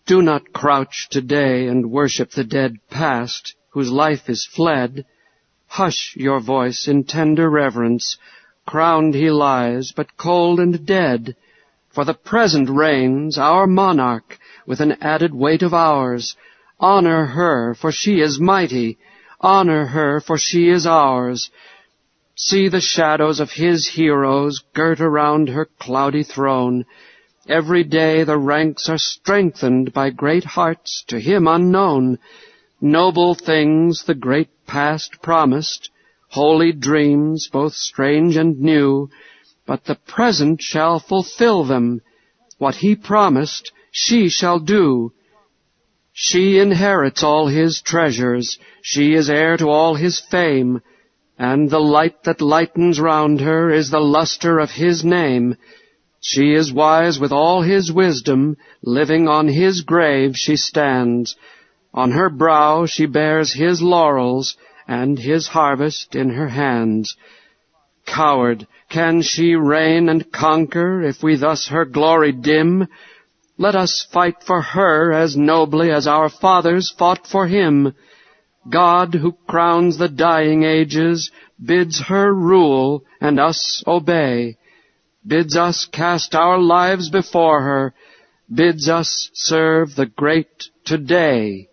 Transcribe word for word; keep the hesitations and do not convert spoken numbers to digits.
Do not crouch today and worship the dead past, whose life is fled. Hush your voice in tender reverence. Crowned he lies, but cold and dead. For the present reigns our monarch, with an added weight of ours. Honor her, for she is mighty. Honor her, for she is ours. See the shadows of his heroes girt around her cloudy throne. Every day the ranks are strengthened by great hearts to him unknown. Noble things the great past promised, holy dreams both strange and new, but the present shall fulfill them. What he promised, she shall do. She inherits all his treasures, she is heir to all his fame, and the light that lightens round her is the luster of his name. She is wise with all his wisdom, living on his grave she stands. On her brow she bears his laurels, and his harvest in her hands. Coward, can she reign and conquer, if we thus her glory dim? Let us fight for her as nobly as our fathers fought for him. God, who crowns the dying ages, bids her rule and us obey, bids us cast our lives before her, bids us serve the great today.